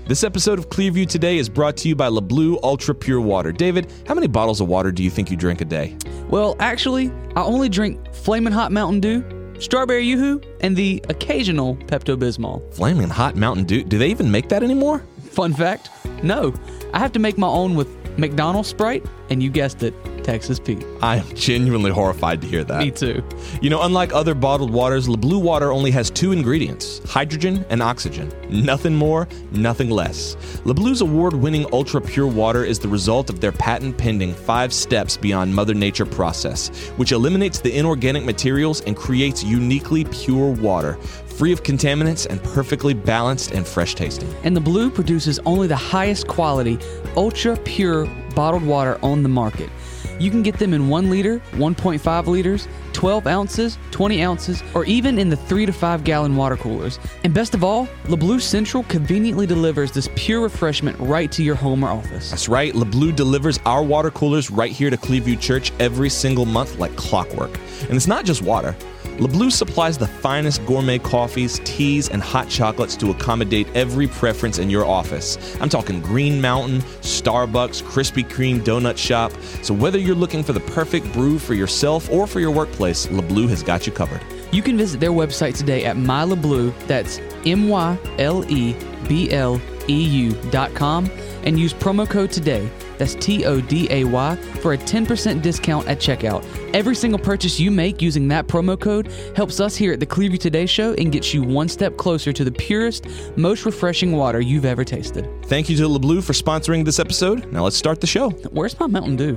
This episode of Clearview Today is brought to you by LeBlue Ultra Pure Water. David, how many bottles of water do you think you drink a day? Well, actually, I only drink Flamin' Hot Mountain Dew, Strawberry Yoo-Hoo, and the occasional Pepto-Bismol. Flaming Hot Mountain Dew? Do they even make that anymore? Fun fact, no. I have to make my own with McDonald's Sprite, and you guessed it, Texas Pete. I am genuinely horrified to hear that. Me too. You know, unlike other bottled waters, LeBlue water only has two ingredients, hydrogen and oxygen. Nothing more, nothing less. LeBlue's award-winning ultra pure water is the result of their patent-pending 5 steps beyond Mother Nature process, which eliminates the inorganic materials and creates uniquely pure water, free of contaminants and perfectly balanced and fresh tasting. And the Blue produces only the highest quality, ultra pure bottled water on the market. You can get them in 1 liter, 1.5 liters, 12 ounces, 20 ounces, or even in the 3 to 5 gallon water coolers. And best of all, LeBlue Central conveniently delivers this pure refreshment right to your home or office. That's right, LeBlue delivers our water coolers right here to Clearview Church every single month like clockwork. And it's not just water. LeBlue supplies the finest gourmet coffees, teas, and hot chocolates to accommodate every preference in your office. I'm talking Green Mountain, Starbucks, Krispy Kreme donut shop. So whether you're looking for the perfect brew for yourself or for your workplace, LeBlue has got you covered. You can visit their website today at MyLeBlue, that's MyLebleu.com, and use promo code TODAY, that's TODAY, for a 10% discount at checkout. Every single purchase you make using that promo code helps us here at the Clearview Today Show and gets you one step closer to the purest, most refreshing water you've ever tasted. Thank you to LeBlue for sponsoring this episode. Now let's start the show. Where's my Mountain Dew?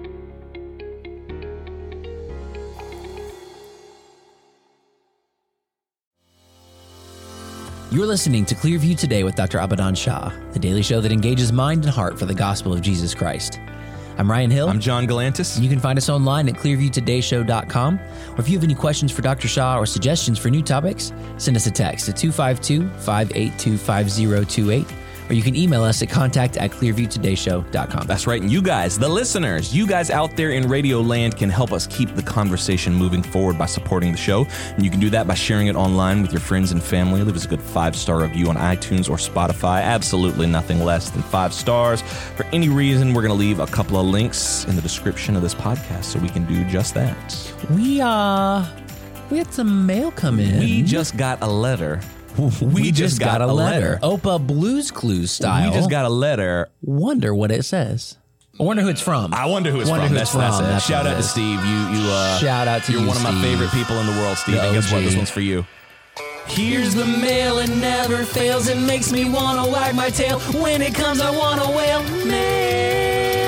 You're listening to Clearview Today with Dr. Abadan Shah, the daily show that engages mind and heart for the gospel of Jesus Christ. I'm Ryan Hill. I'm John Galantis. You can find us online at clearviewtodayshow.com. Or if you have any questions for Dr. Shah or suggestions for new topics, send us a text at 252-582-5028. Or you can email us at contact@clearviewtodayshow.com. That's right. And you guys, the listeners, you guys out there in Radio Land can help us keep the conversation moving forward by supporting the show. And you can do that by sharing it online with your friends and family. Leave us a good 5-star review on iTunes or Spotify. Absolutely nothing less than 5 stars. For any reason, we're going to leave a couple of links in the description of this podcast so we can do just that. We had some mail come in. We just got a letter. We just got a letter. Opa Blues Clues style. We just got a letter. Wonder what it says. I wonder who it's from. I wonder who it's from. That's it. Shout out to Steve. Shout out to you, You're one of my Steve. favorite people in the world, Steve. And guess what? This one's for you. Here's the mail, it never fails. It makes me want to wag my tail. When it comes, I want to wail. Mail.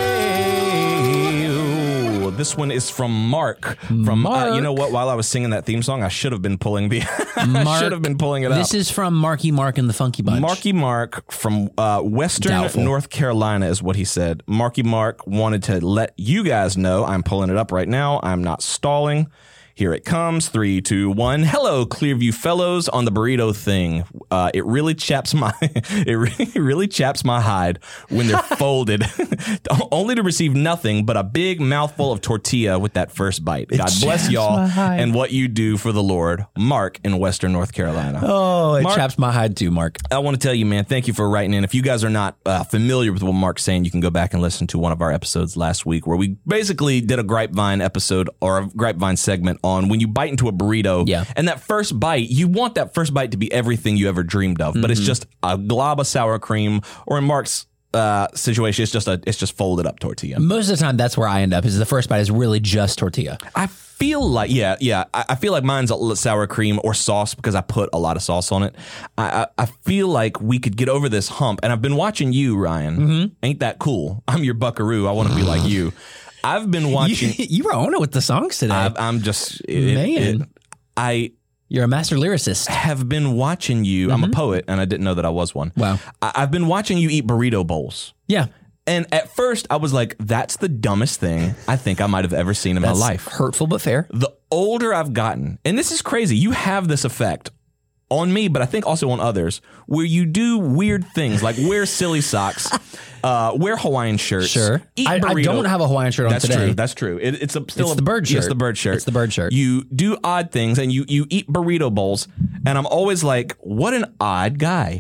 This one is from Mark. From Mark. You know what? While I was singing that theme song, I should have been pulling the. Mark, should have been pulling it up. This is from Marky Mark and the Funky Bunch. Marky Mark from Western Doubtful. North Carolina is what he said. Marky Mark wanted to let you guys know. I'm pulling it up right now. I'm not stalling. Here it comes. 3, 2, 1. Hello, Clearview fellows. On the burrito thing, it really chaps my really chaps my hide when they're folded, only to receive nothing but a big mouthful of tortilla with that first bite. God bless y'all and what you do for the Lord. Mark in Western North Carolina. Oh, it Mark, chaps my hide too, Mark. I want to tell you, man, thank you for writing in. If you guys are not familiar with what Mark's saying, you can go back and listen to one of our episodes last week where we basically did a grapevine episode or a grapevine segment on when you bite into a burrito. Yeah. And that first bite, you want that first bite to be everything you ever dreamed of, but it's just a glob of sour cream, or in Mark's situation, it's just folded up tortilla. Most of the time, that's where I end up, is the first bite is really just tortilla. I feel like, I feel like mine's a sour cream or sauce because I put a lot of sauce on it. I feel like we could get over this hump, and I've been watching you, Ryan. Mm-hmm. Ain't that cool? I'm your buckaroo. I want to be like you. I've been watching. You were on it with the songs today. I'm just Man. You're a master lyricist. Have been watching you. I'm a poet, and I didn't know that I was one. Wow. I've been watching you eat burrito bowls. Yeah. And at first, I was like, that's the dumbest thing I think I might have ever seen in my life. Hurtful but fair. The older I've gotten, and this is crazy, you have this effect on me, but I think also on others, where you do weird things like wear silly socks, wear Hawaiian shirts. Sure. Eat I burrito. don't have a Hawaiian shirt on today. That's true. It's the bird shirt. It's the bird shirt. It's the bird shirt. You do odd things, and you eat burrito bowls, and I'm always like, what an odd guy.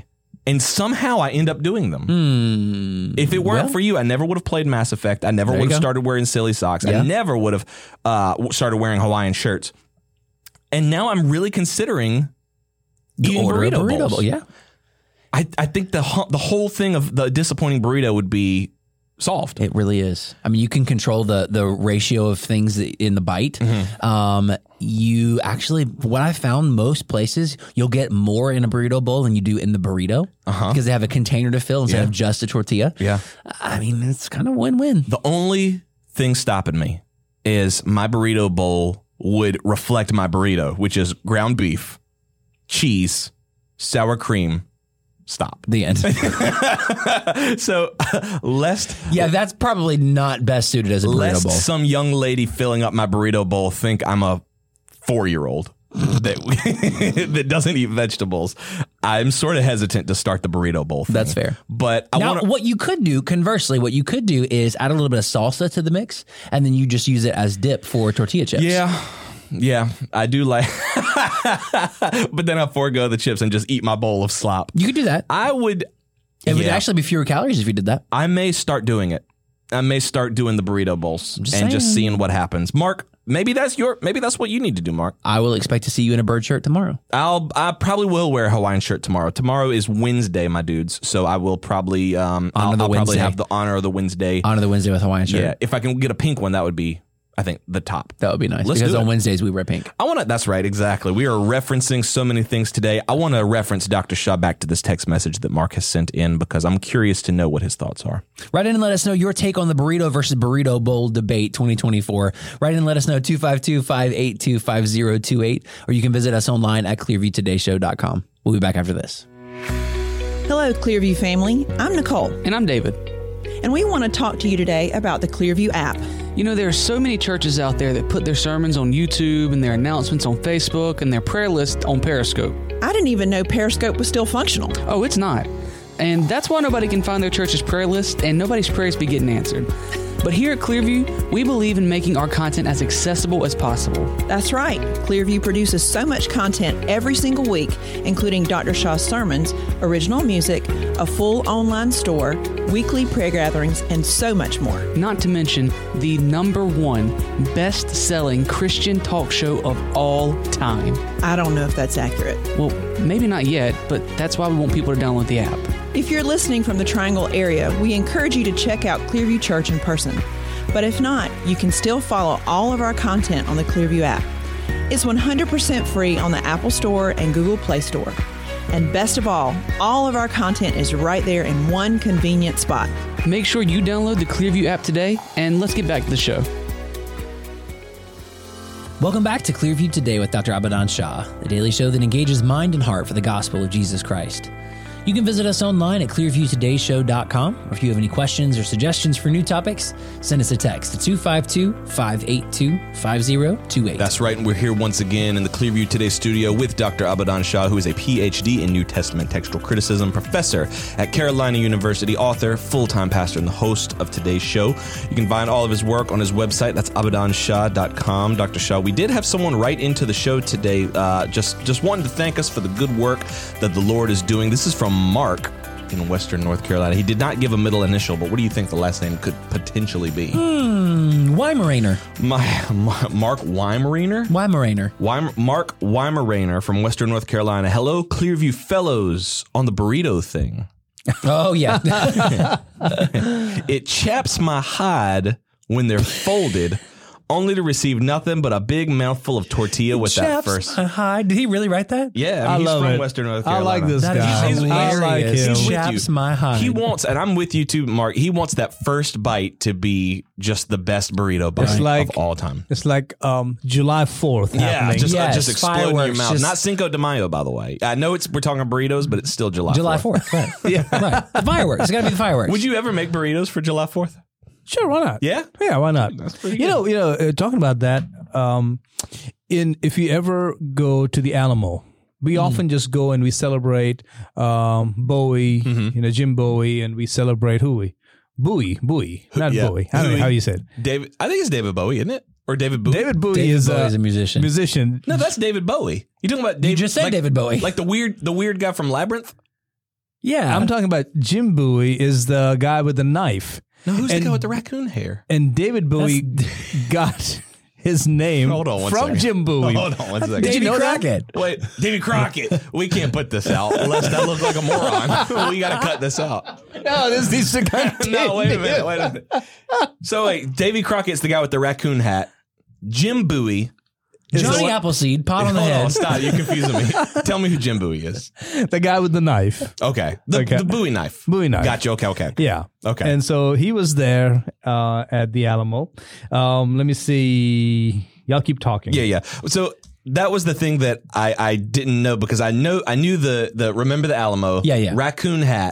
And somehow I end up doing them. If it weren't for you, I never would have played Mass Effect. I never would have started wearing silly socks. I never would have started wearing Hawaiian shirts. And now I'm really considering eating burrito bowls. Yeah. I think the whole thing of the disappointing burrito would be solved. It really is. I mean, you can control the ratio of things in the bite. You actually, what I found, most places, you'll get more in a burrito bowl than you do in the burrito because they have a container to fill instead of just a tortilla. Yeah. I mean, it's kind of win-win. The only thing stopping me is my burrito bowl would reflect my burrito, which is ground beef, cheese, sour cream. Stop. The end. So, lest that's probably not best suited as a burrito bowl. Some young lady filling up my burrito bowl think I'm a 4-year-old that doesn't eat vegetables. I'm sort of hesitant to start the burrito bowl thing. That's fair. But what you could do, conversely, is add a little bit of salsa to the mix, and then you just use it as dip for tortilla chips. Yeah, I do like, but then I forego the chips and just eat my bowl of slop. You could do that. I would. It would actually be fewer calories if you did that. I may start doing it. I may start doing the burrito bowls and just seeing what happens. Mark, maybe that's what you need to do, Mark. I will expect to see you in a bird shirt tomorrow. I probably will wear a Hawaiian shirt tomorrow. Tomorrow is Wednesday, my dudes. So I will probably I'll probably have the honor of the Wednesday. Honor the Wednesday with Hawaiian shirt. Yeah, if I can get a pink one, that would be, I think, the top. That would be nice. Let's because do on it. Wednesdays we wear pink. That's right, exactly. We are referencing so many things today. I want to reference Dr. Shaw back to this text message that Mark has sent in because I'm curious to know what his thoughts are. Write in and let us know your take on the burrito versus burrito bowl debate 2024. Write in and let us know 252-582-5028, or you can visit us online at clearviewtodayshow.com. We'll be back after this. Hello, Clearview family. I'm Nicole, And I'm David. and we want to talk to you today about the Clearview app. You know, there are so many churches out there that put their sermons on YouTube and their announcements on Facebook and their prayer list on Periscope. I didn't even know Periscope was still functional. Oh, it's not. And that's why nobody can find their church's prayer list and nobody's prayers be getting answered. But here at Clearview, we believe in making our content as accessible as possible. That's right. Clearview produces so much content every single week, including Dr. Shaw's sermons, original music, a full online store, weekly prayer gatherings, and so much more. Not to mention the #1 best-selling Christian talk show of all time. I don't know if that's accurate. Well, maybe not yet, but that's why we want people to download the app. If you're listening from the Triangle area, we encourage you to check out Clearview Church in person. But if not, you can still follow all of our content on the Clearview app. It's 100% free on the Apple Store and Google Play Store. And best of all of our content is right there in one convenient spot. Make sure you download the Clearview app today, and let's get back to the show. Welcome back to Clearview Today with Dr. Abadan Shah, the daily show that engages mind and heart for the gospel of Jesus Christ. You can visit us online at clearviewtodayshow.com, or if you have any questions or suggestions for new topics, send us a text to 252-582-5028. That's right, and we're here once again in the Clearview Today studio with Dr. Abadan Shah, who is a PhD in New Testament textual criticism, professor at Carolina University, author, full-time pastor, and the host of today's show. You can find all of his work on his website. That's abadanshah.com. Dr. Shah, we did have someone write into the show today, just wanted to thank us for the good work that the Lord is doing. This is from Mark in Western North Carolina. He did not give a middle initial, but what do you think the last name could potentially be? Weimaraner. Mark Weimaraner? Weimaraner. Mark Weimaraner from Western North Carolina. Hello, Clearview fellows, on the burrito thing. Oh, yeah. It chaps my hide when they're folded, only to receive nothing but a big mouthful of tortilla with that first. Hi. Did he really write that? Yeah, I mean, he's love from it. Western North I Carolina. like this That guy. is I like hilarious. him. He's with Chaps you. my hide. He wants, and I'm with you too, Mark. He wants that first bite to be just the best burrito bite It's like- of all time. It's like July 4th happening. Just Yes, explode in your fireworks, mouth. just- Not Cinco de Mayo, by the way. I know we're talking burritos, but it's still July 4th. 4th, right. Yeah, right. The fireworks. It's got to be the fireworks. Would you ever make burritos for July 4th? Sure, why not? Yeah? Yeah, why not? That's pretty You know, talking about that, if you ever go to the Alamo, we often just go and we celebrate Bowie, Jim Bowie, and we celebrate Bowie, not Yeah. Bowie. I don't know how you said. David, I think it's David Bowie, isn't it? Or David Bowie? David Bowie David is Bowie is a musician. No, that's David Bowie. You talking about David? just said David Bowie. Like the weird guy from Labyrinth? Yeah. I'm talking about Jim Bowie is the guy with the knife. No, who's And- the guy with the raccoon hair? And David Bowie got his name Hold on one from second. Jim Bowie. Hold on one second. Did you know that? Crockett. Wait, Davy Crockett. We can't put this out unless that looks like a moron. We got to cut this out. No, this needs to continue. No, wait a minute. So wait, Davy Crockett's the guy with the raccoon hat. Jim Bowie. is the Johnny one- Appleseed, pot on the Hold head. on, stop. You're confusing me. Tell me who Jim Bowie is. The guy with the knife. Okay. Okay. The Bowie knife. Bowie knife. Gotcha. Okay. Yeah. Okay. And so he was there at the Alamo. Let me see. Y'all keep talking. Yeah. So that was the thing that I didn't know because I knew the remember the Alamo. Yeah. Raccoon hat.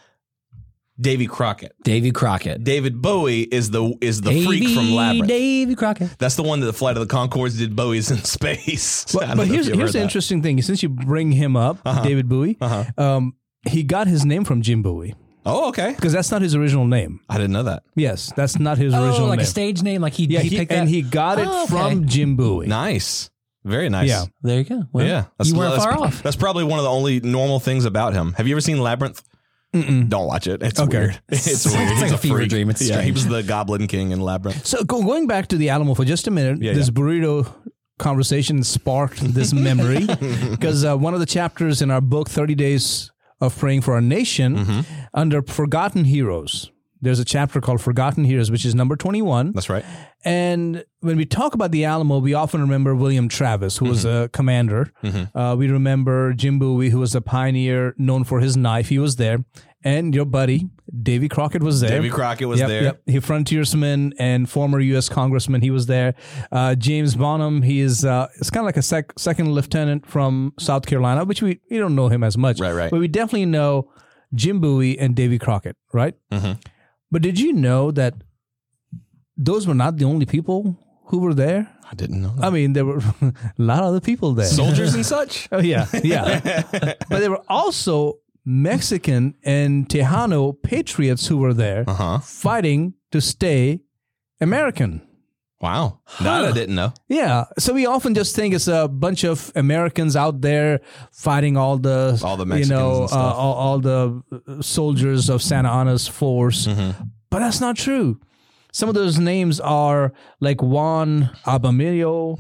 Davy Crockett. Davy Crockett. David Bowie is the freak from Labyrinth. Davy Crockett. That's the one that the Flight of the Conchords did Bowie's in space. I don't But know if here's you heard the that. interesting thing. Since you bring him up, David Bowie, he got his name from Jim Bowie Oh, okay. because that's not his original name. I didn't know that. Yes, that's not his Oh, original like name. a stage name? Like he picked and that? he got it Oh, okay. from Jim Bowie. Nice. Very nice. Yeah. There you go. Well, Yeah. you weren't that's- far off. That's probably one of the only normal things about him. Have you ever seen Labyrinth? Don't watch it. It's Okay. weird. It's weird. It's He's like a fever freak. dream. It's yeah, he strange. was the Goblin King in Labyrinth. So going back to the Alamo for just a minute, Yeah, this yeah. burrito conversation sparked this memory because one of the chapters in our book, 30 Days of Praying for Our Nation, under Forgotten Heroes, there's a chapter called Forgotten Heroes, which is number 21. That's right. And when we talk about the Alamo, we often remember William Travis, who was a commander. We remember Jim Bowie, who was a pioneer known for his knife. He was there. And your buddy, Davy Crockett, was there. Davy Crockett was there. Yep. He frontiersman and former U.S. congressman. He was there. James Bonham, he is it's kind of like a second lieutenant from South Carolina, which we don't know him as much. Right. But we definitely know Jim Bowie and Davy Crockett, right? But did you know that those were not the only people who were there? I didn't know that. I mean, there were a lot of other people there. Soldiers and such? Oh, yeah. But there were also Mexican and Tejano patriots who were there fighting to stay American. Wow. That I didn't know. Yeah. So we often just think it's a bunch of Americans out there fighting all the Mexicans and stuff. all the soldiers of Santa Anna's force. But that's not true. Some of those names are like Juan Abamillo,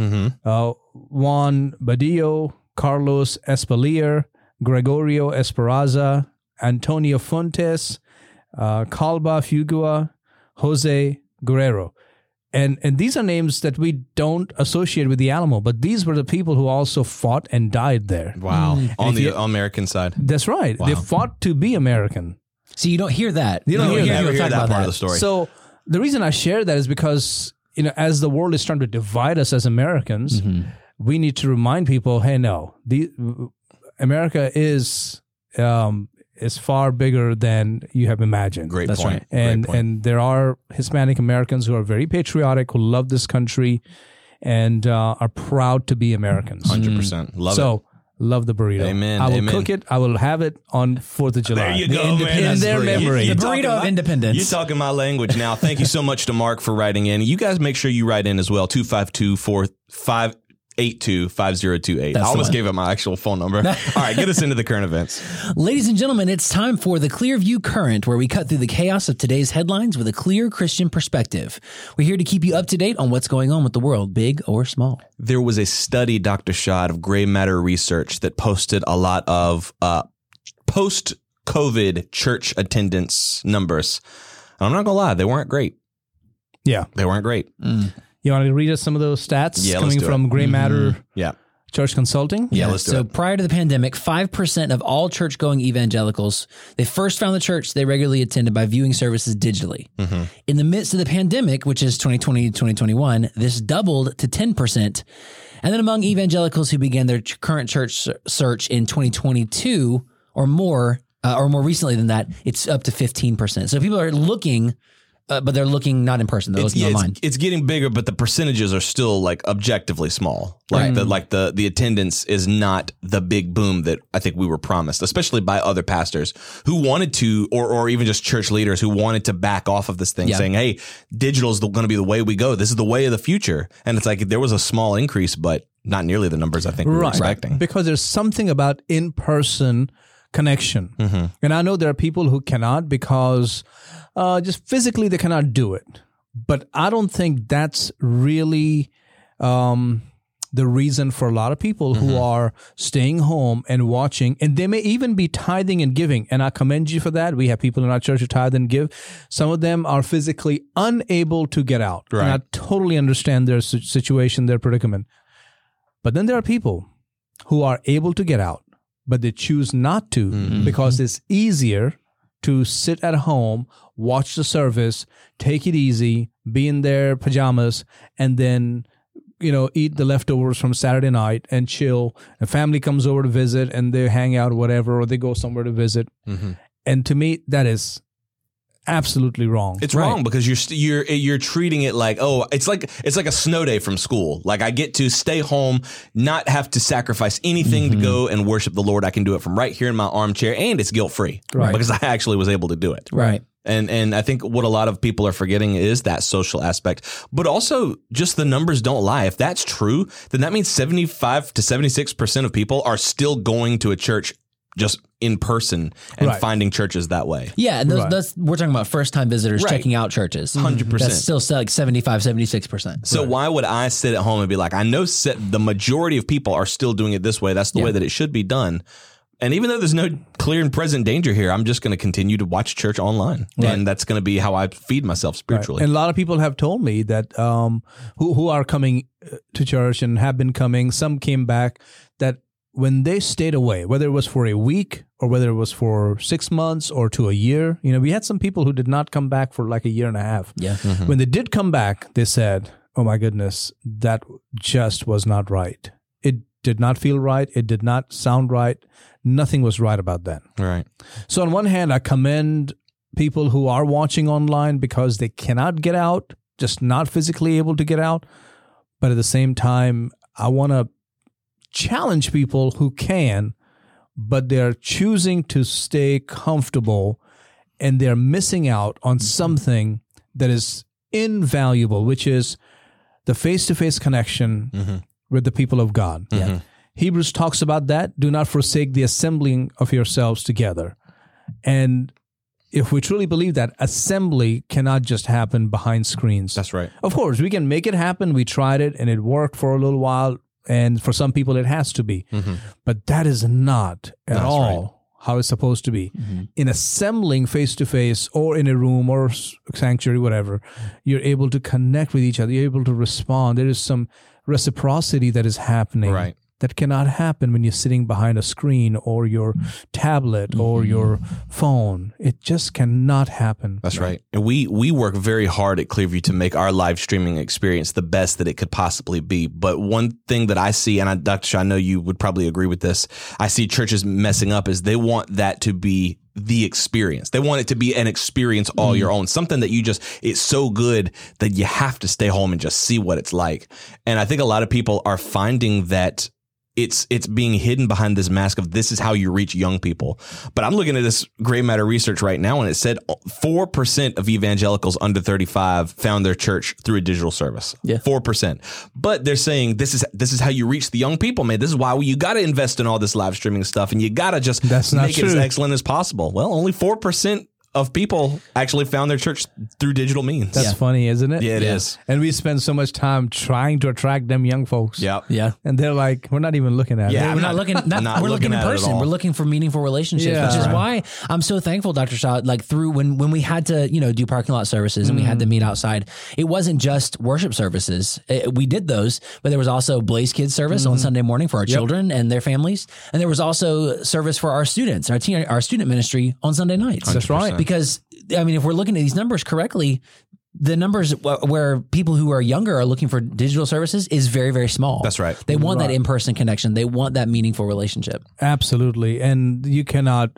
Juan Badillo, Carlos Espalier, Gregorio Esperanza, Antonio Fuentes, Calba Fugua, Jose Guerrero. And these are names that we don't associate with the Alamo, but these were the people who also fought and died there. Wow. On if the you- American side. That's right. They fought to be American. So you don't hear that. You don't hear You that. never people hear talk that about part of the story. So the reason I share that is because, as the world is trying to divide us as Americans, we need to remind people, hey, no, America is far bigger than you have imagined. Great That's point. right. And Great point. and there are Hispanic Americans who are very patriotic, who love this country, and are proud to be Americans. 100%. Love it. So love the burrito. Amen, I will amen. cook it. I will have it on 4th of July. There you go, man. In That's their brilliant. memory. You The talking burrito of my- independence. You're talking my language now. Thank you so much to Mark for writing in. You guys make sure you write in as well. 252-458-5028. I the almost one. gave up my actual phone number. All right, get us into the current events. Ladies and gentlemen, it's time for the Clearview Current, where we cut through the chaos of today's headlines with a clear Christian perspective. We're here to keep you up to date on what's going on with the world, big or small. There was a study, Dr. Schad, of Gray Matter Research that posted a lot of post-COVID church attendance numbers. And I'm not going to lie, they weren't great. Yeah. They weren't great. You want to read us some of those stats Yeah, let's coming do from it. Gray Matter Yeah. Church Consulting? Yeah, let's do so it. prior to the pandemic, 5% of all church-going evangelicals, they first found the church they regularly attended by viewing services digitally. In the midst of the pandemic, which is 2020 to 2021, this doubled to 10%. And then among evangelicals who began their current church search in 2022 or more recently than that, it's up to 15%. So people are looking, but they're looking not in person. They're looking online. It's getting bigger, but the percentages are still like objectively small. Like the attendance is not the big boom that I think we were promised, especially by other pastors who wanted to, or even just church leaders who wanted to back off of this thing, saying, "Hey, digital is going to be the way we go. This is the way of the future." And it's like there was a small increase, but not nearly the numbers I think we were expecting. Because there's something about in-person connection. And I know there are people who cannot because just physically they cannot do it. But I don't think that's really the reason for a lot of people who are staying home and watching, and they may even be tithing and giving. And I commend you for that. We have people in our church who tithe and give. Some of them are physically unable to get out. Right. And I totally understand their situation, their predicament. But then there are people who are able to get out, but they choose not to because it's easier to sit at home, watch the service, take it easy, be in their pajamas, and then eat the leftovers from Saturday night and chill. A family comes over to visit and they hang out or whatever, or they go somewhere to visit. And to me, that is absolutely wrong. It's wrong because you're treating it like, oh, it's like a snow day from school. Like I get to stay home, not have to sacrifice anything to go and worship the Lord. I can do it from right here in my armchair, and it's guilt free, Right. Because I actually was able to do it. Right. And I think what a lot of people are forgetting is that social aspect, but also just the numbers don't lie. If that's true, then that means 75 to 76% of people are still going to a church just in person and Right. finding churches that way. Yeah, and Right. we're talking about first-time visitors Right. checking out churches. 100%. That's still like 75, 76%. So why would I sit at home and be like, I know the majority of people are still doing it this way. That's the way that it should be done. And even though there's no clear and present danger here, I'm just going to continue to watch church online. Right. And that's going to be how I feed myself spiritually. And a lot of people have told me that who are coming to church and have been coming, some came back, that when they stayed away, whether it was for a week or whether it was for 6 months or to a year, we had some people who did not come back for like a year and a half. Yeah. When they did come back, they said, oh my goodness, that just was not right. It did not feel right. It did not sound right. Nothing was right about that. Right. So on one hand, I commend people who are watching online because they cannot get out, just not physically able to get out. But at the same time, I want to challenge people who can, but they're choosing to stay comfortable and they're missing out on something that is invaluable, which is the face-to-face connection with the people of God. Hebrews talks about that. Do not forsake the assembling of yourselves together. And if we truly believe that, assembly cannot just happen behind screens. That's right. Of course, we can make it happen. We tried it and it worked for a little while. And for some people, it has to be. But that is not at all how it's supposed to be. In assembling face-to-face or in a room or sanctuary, whatever, you're able to connect with each other. You're able to respond. There is some reciprocity that is happening. Right. That cannot happen when you're sitting behind a screen or your tablet or your phone. It just cannot happen. That's right. And we work very hard at Clearview to make our live streaming experience the best that it could possibly be. But one thing that I see, and Dr. Shaw, I know you would probably agree with this, I see churches messing up is they want that to be the experience. They want it to be an experience all your own, something that it's so good that you have to stay home and just see what it's like. And I think a lot of people are finding that it's being hidden behind this mask of this is how you reach young people. But I'm looking at this Gray Matter research right now, and it said 4% of evangelicals under 35 found their church through a digital service. Yeah. 4%. But they're saying this is how you reach the young people, man. This is why you got to invest in all this live streaming stuff, and you got to just That's not make it as true. excellent as possible. Well, only 4% of people actually found their church through digital means. That's funny, isn't it? Yeah, it is. And we spend so much time trying to attract them young folks. Yep. Yeah. And they're like, we're not even looking at Yeah, it. We're not looking. not We're looking looking in at it at person. all. We're looking for meaningful relationships, Yeah. which is Right. why I'm so thankful, Dr. Shaw. Like through when we had to do parking lot services and we had to meet outside, it wasn't just worship services. We did those, but there was also Blaze Kids service on Sunday morning for our children and their families, and there was also service for our students, our student ministry on Sunday nights. That's right. Because I mean, if we're looking at these numbers correctly, the numbers where people who are younger are looking for digital services is very, very small. That's right. They want that in-person connection. They want that meaningful relationship. Absolutely. And you cannot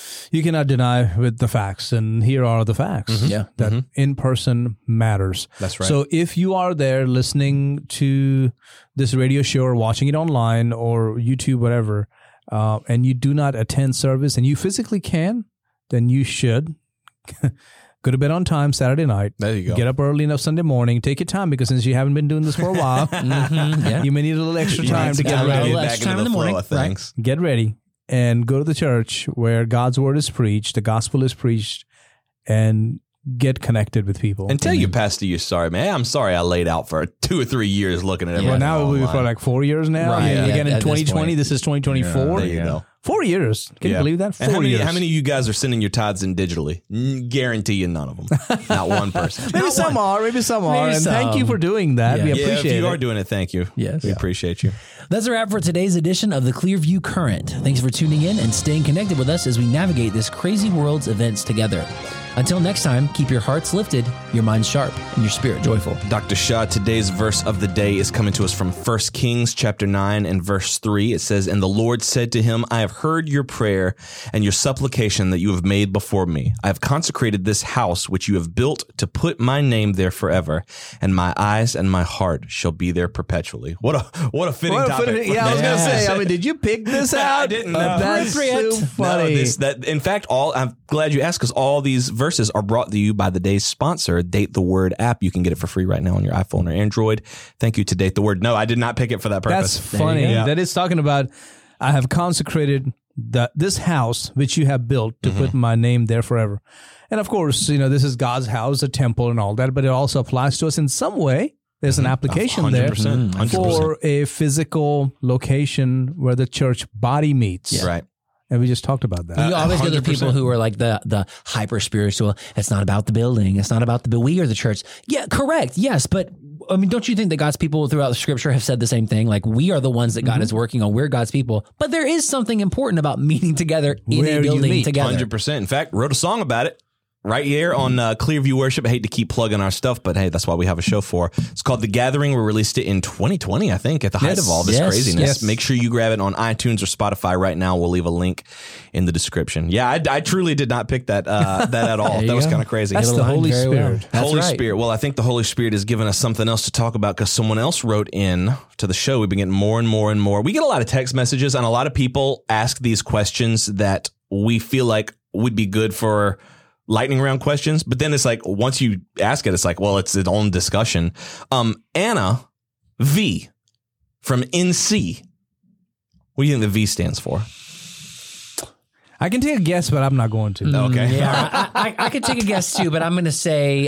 deny with the facts. And here are the facts. Yeah. That in-person matters. That's right. So if you are there listening to this radio show or watching it online or YouTube, whatever, and you do not attend service and you physically can, then you should go to bed on time Saturday night. There you go. Get up early enough Sunday morning. Take your time because since you haven't been doing this for a while, Yeah. you may need a little extra time to get time. ready. Little Back extra into time in the morning. flow of things. Get ready. and go to the church where God's word is preached, the gospel is preached, and get connected with people. And tell your pastor you're sorry, man. I'm sorry I laid out for 2 or 3 years looking at everything. Well, now we've been online. for like 4 years now. Right, And yeah, again, in at this 2020, point. this is 2024. There you go. 4 years. Can you believe that? And 4 years. how many of you guys are sending your tithes in digitally? Guarantee you none of them. Not one person. Maybe some are. Maybe some are. Maybe And thank you some. for doing that. Yeah. We Yeah, if appreciate you it. are doing it, thank you. Yes. We Yeah. appreciate you. That's a wrap for today's edition of the Clearview Current. Thanks for tuning in and staying connected with us as we navigate this crazy world's events together. Until next time, keep your hearts lifted, your minds sharp, and your spirit joyful. Dr. Shah, today's verse of the day is coming to us from 1 Kings chapter 9 and verse 3. It says, "And the Lord said to him, I have heard your prayer and your supplication that you have made before me. I have consecrated this house which you have built to put my name there forever, and my eyes and my heart shall be there perpetually." What a fitting topic. Yeah, I was going to say, I mean, did you pick this out? I didn't know. That's so No, funny. in fact, I'm glad you asked because all these verses are brought to you by the day's sponsor, Date the Word app. You can get it for free right now on your iPhone or Android. Thank you to Date the Word. No, I did not pick it for that purpose. That's funny. go. That is talking about, I have consecrated this house which you have built to put my name there forever. And of course, this is God's house, a temple and all that, but it also applies to us in some way. There's an application there 100%. for a physical location where the church body meets. Right. And we just talked about that. You always get the 100%. people who are like the hyper spiritual. It's not about the building. It's not about the we are the church. Yeah, correct. Yes, but I mean, don't you think that God's people throughout the scripture have said the same thing? Like we are the ones that God is working on. We're God's people. But there is something important about meeting together in Where a you building meet. together. 100%. In fact, wrote a song about it. Right here on Clearview Worship. I hate to keep plugging our stuff, but hey, that's why we have a show for. It's called The Gathering. We released it in 2020, I think, at the height of all this Yes. craziness. Yes. Make sure you grab it on iTunes or Spotify right now. We'll leave a link in the description. Yeah, I truly did not pick that at all. you That was go. kind of crazy. That's It the aligned Holy very well. Spirit. That's Holy right. Spirit. Well, I think the Holy Spirit has given us something else to talk about because someone else wrote in to the show. We've been getting more and more and more. We get a lot of text messages, and a lot of people ask these questions that we feel like would be good for lightning round questions. But then it's like, once you ask it, it's like, well, it's its own discussion. Anna V from NC. What do you think the V stands for? I can take a guess, but I'm not going to. Okay. Yeah, I could take a guess too, but I'm going to say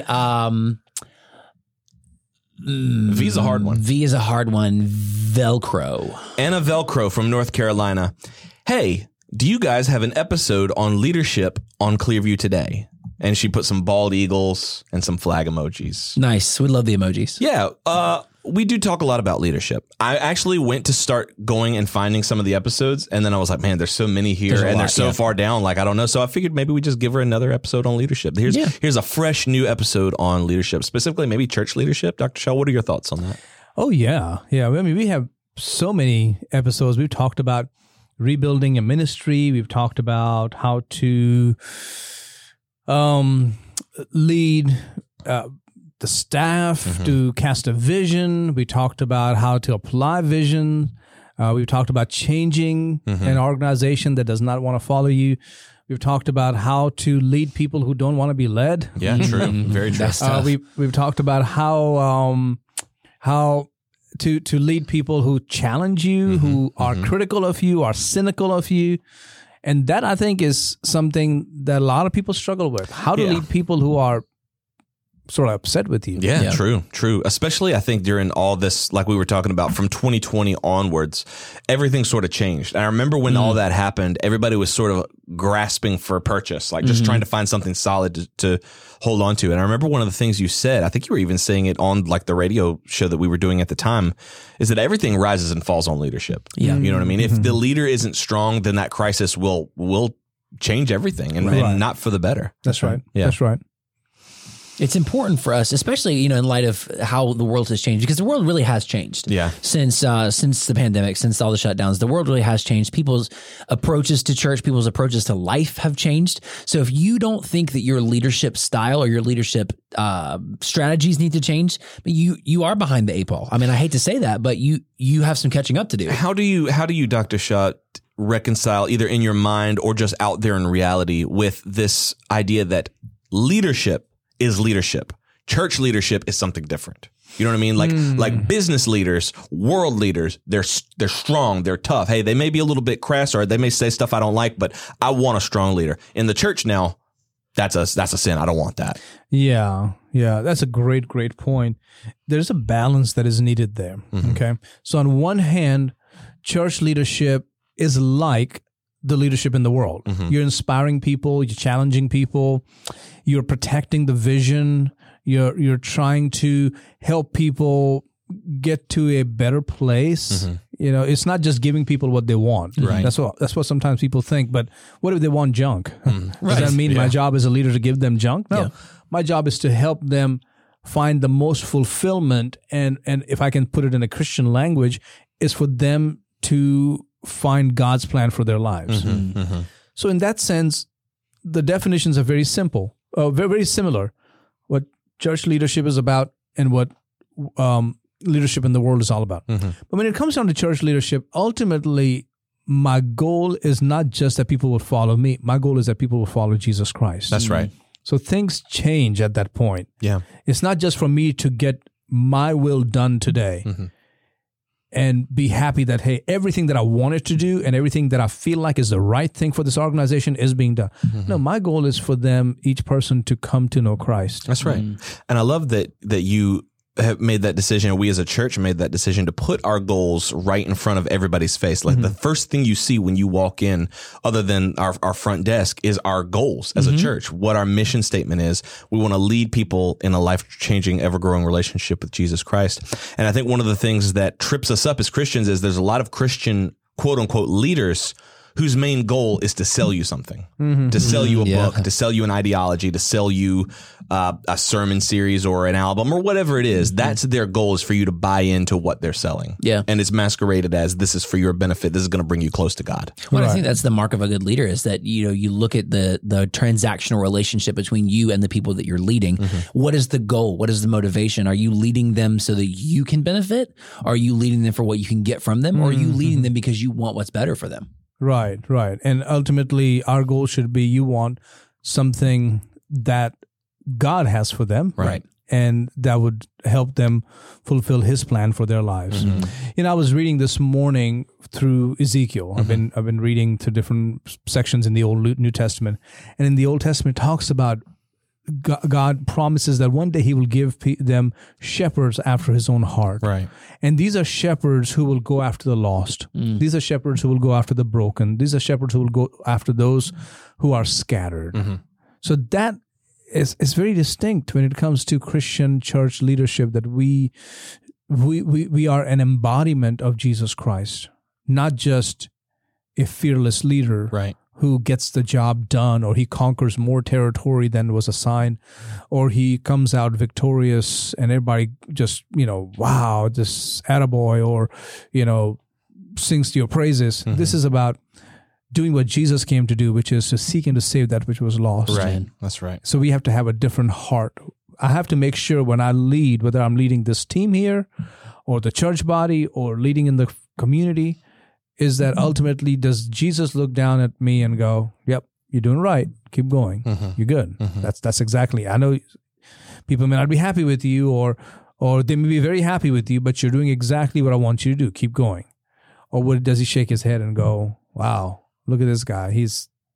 V's a hard one. V is a hard one. Velcro. Anna Velcro from North Carolina. Hey, do you guys have an episode on leadership on Clearview today? And she put some bald eagles and some flag emojis. Nice. We love the emojis. Yeah, we do talk a lot about leadership. I actually went to start going and finding some of the episodes, and then I was like, man, there's so many here, There's a and they're lot, so yeah. far down. Like, I don't know. So I figured maybe we just give her another episode on leadership. Here's a fresh new episode on leadership, specifically maybe church leadership. Dr. Shaw, what are your thoughts on that? Oh, yeah. Yeah. I mean, we have so many episodes. We've talked about rebuilding a ministry. We've talked about how to lead the staff to cast a vision. We talked about how to apply vision. We've talked about changing an organization that does not want to follow you. We've talked about how to lead people who don't want to be led. Yeah, true. Very true. That's tough. We've talked about how to lead people who challenge you, who are critical of you, are cynical of you. And that, I think, is something that a lot of people struggle with. How to Yeah. lead people who are sort of upset with you. Yeah, Yeah. true. Especially, I think, during all this, like we were talking about, from 2020 onwards, everything sort of changed. And I remember when all that happened, everybody was sort of grasping for purchase, like just trying to find something solid to hold on to. And I remember one of the things you said, I think you were even saying it on like the radio show that we were doing at the time, is that everything rises and falls on leadership. Yeah. You know what I mean? If the leader isn't strong, then that crisis will change everything and not for the better. That's right. Yeah. That's right. It's important for us, especially, in light of how the world has changed, because the world really has changed. Yeah. Since the pandemic, since all the shutdowns, the world really has changed. People's approaches to church, people's approaches to life have changed. So if you don't think that your leadership style or your leadership strategies need to change, you are behind the eight ball. I mean, I hate to say that, but you have some catching up to do. How do you, Dr. Shaw, reconcile either in your mind or just out there in reality with this idea that leadership is leadership? Church leadership is something different. You know what I mean? Like business leaders, world leaders, they're strong, they're tough. Hey, they may be a little bit crass or they may say stuff I don't like, but I want a strong leader. In the church now, that's a sin. I don't want that. Yeah, that's a great point. There's a balance that is needed there. Okay, so on one hand, church leadership is like the leadership in the world. You're inspiring people, you're challenging people, you're protecting the vision, you're trying to help people get to a better place. You know, it's not just giving people what they want. Right. That's what sometimes people think. But what if they want junk? Does that mean my job as a leader to give them junk? No. My job is to help them find the most fulfillment, and if I can put it in a Christian language, is for them to find God's plan for their lives. So in that sense, the definitions are very simple, very similar. What church leadership is about and what leadership in the world is all about. But when it comes down to church leadership, ultimately, my goal is not just that people will follow me. My goal is that people will follow Jesus Christ. That's right. So things change at that point. Yeah. It's not just for me to get my will done today and be happy that, hey, everything that I wanted to do and everything that I feel like is the right thing for this organization is being done. No, my goal is for them, each person, to come to know Christ. That's right. And I love that you have made that decision, we as a church made that decision to put our goals right in front of everybody's face. Like the first thing you see when you walk in, other than our front desk, is our goals as a church, what our mission statement is. We want to lead people in a life-changing, ever-growing relationship with Jesus Christ. And I think one of the things that trips us up as Christians is there's a lot of Christian, quote-unquote, leaders whose main goal is to sell you something, to sell you a book, to sell you an ideology, to sell you a sermon series or an album or whatever it is. That's their goal, is for you to buy into what they're selling. Yeah. And it's masqueraded as, this is for your benefit. This is going to bring you close to God. Well, I think that's the mark of a good leader, is that, you know, you look at the transactional relationship between you and the people that you're leading. What is the goal? What is the motivation? Are you leading them so that you can benefit? Are you leading them for what you can get from them? Or are you leading them because you want what's better for them? Right. And ultimately, our goal should be, you want something that God has for them. Right. And that would help them fulfill His plan for their lives. You know, I was reading this morning through Ezekiel. I've been reading through different sections in the Old New Testament. And in the Old Testament, it talks about God promises that one day He will give them shepherds after His own heart. Right. And these are shepherds who will go after the lost. These are shepherds who will go after the broken. These are shepherds who will go after those who are scattered. So that is very distinct when it comes to Christian church leadership, that we are an embodiment of Jesus Christ, not just a fearless leader. Right. Who gets the job done, or he conquers more territory than was assigned, or he comes out victorious and everybody just, you know, wow, this attaboy, or, you know, sings to your praises. This is about doing what Jesus came to do, which is to seek and to save that which was lost. Right. That's right. So we have to have a different heart. I have to make sure when I lead, whether I'm leading this team here or the church body or leading in the community, is that ultimately, does Jesus look down at me and go, yep, you're doing right, keep going, you're good. That's exactly, I know people may not be happy with you, or they may be very happy with you, but you're doing exactly what I want you to do, keep going. Or does he shake his head and go, wow, look at this guy, he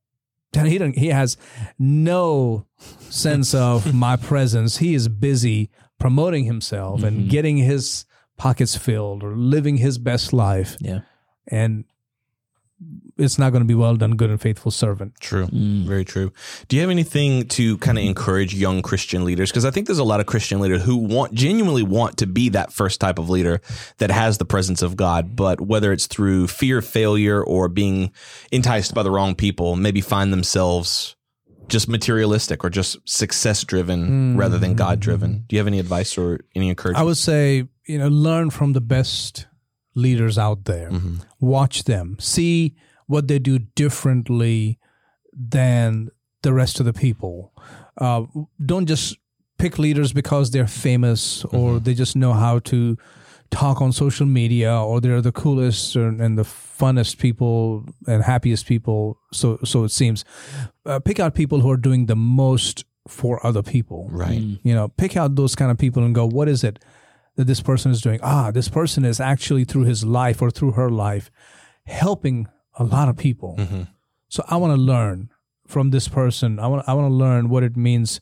has no sense of my presence, he is busy promoting himself and getting his pockets filled or living his best life. Yeah. And it's not going to be well done, good and faithful servant. True. Very true. Do you have anything to kind of encourage young Christian leaders? Because I think there's a lot of Christian leaders who genuinely want to be that first type of leader that has the presence of God, but whether it's through fear of failure or being enticed by the wrong people, maybe find themselves just materialistic or just success driven rather than God driven. Do you have any advice or any encouragement? I would say, you know, learn from the best leaders out there. Watch them, see what they do differently than the rest of the people. Don't just pick leaders because they're famous or they just know how to talk on social media, or they're the coolest and the funnest people and happiest people, so it seems. Pick out people who are doing the most for other people. Right. You know, pick out those kind of people and go, what is it that this person is doing. This person is actually through his life or through her life helping a lot of people. So I want to learn from this person. I want to learn what it means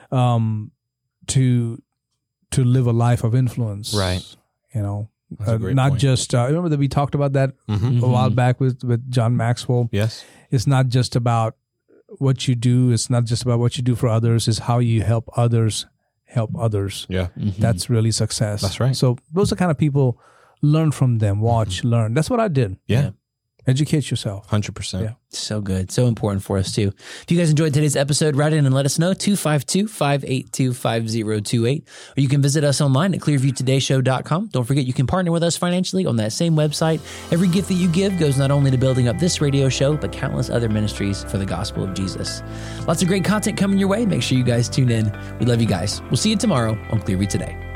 to live a life of influence. Right. You know, That's a great not point. just remember that we talked about that a while back with John Maxwell. Yes. It's not just about what you do. It's not just about what you do for others. It's how you help others help others. Yeah. That's really success. That's right. So those are the kind of people, learn from them, watch, learn. That's what I did. Yeah. Educate yourself. 100%. Yeah. So good. So important for us, too. If you guys enjoyed today's episode, write in and let us know, 252-582-5028. Or you can visit us online at clearviewtodayshow.com. Don't forget, you can partner with us financially on that same website. Every gift that you give goes not only to building up this radio show, but countless other ministries for the gospel of Jesus. Lots of great content coming your way. Make sure you guys tune in. We love you guys. We'll see you tomorrow on Clearview Today.